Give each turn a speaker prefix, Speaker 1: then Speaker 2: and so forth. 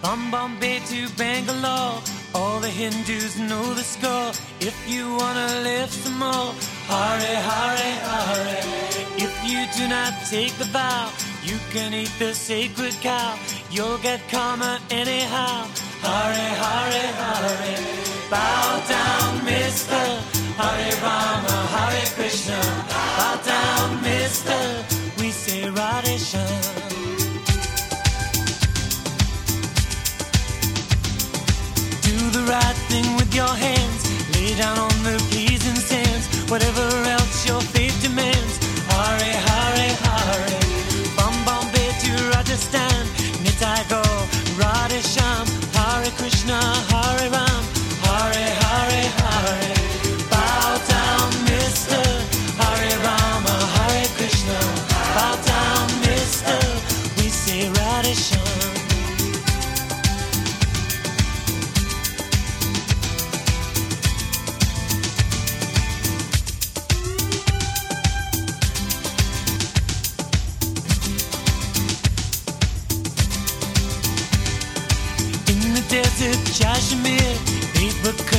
Speaker 1: From Bombay to Bangalore, all the Hindus know the score. If you wanna live some more, Hare Hare Hare. If you do not take the vow, you can eat the sacred cow. You'll get karma anyhow. Hare Hare Hare. Bow down, mister. Hare Rama, Hare Krishna. Bow down, mister. We say Radhe Shyam. Do the right thing with your hands. Lay down on the pleasing sands. Whatever else your faith demands. Hare Hare Hare. From Bombay to Rajasthan, Nitai go Radhe Shyam. Hare Krishna, Hare Ram. Hare Hare Hare. Bow down, mister. Hare Rama, Hare Krishna. Bow down, mister. We say Radhe Shyam. Desert Kashmir, paper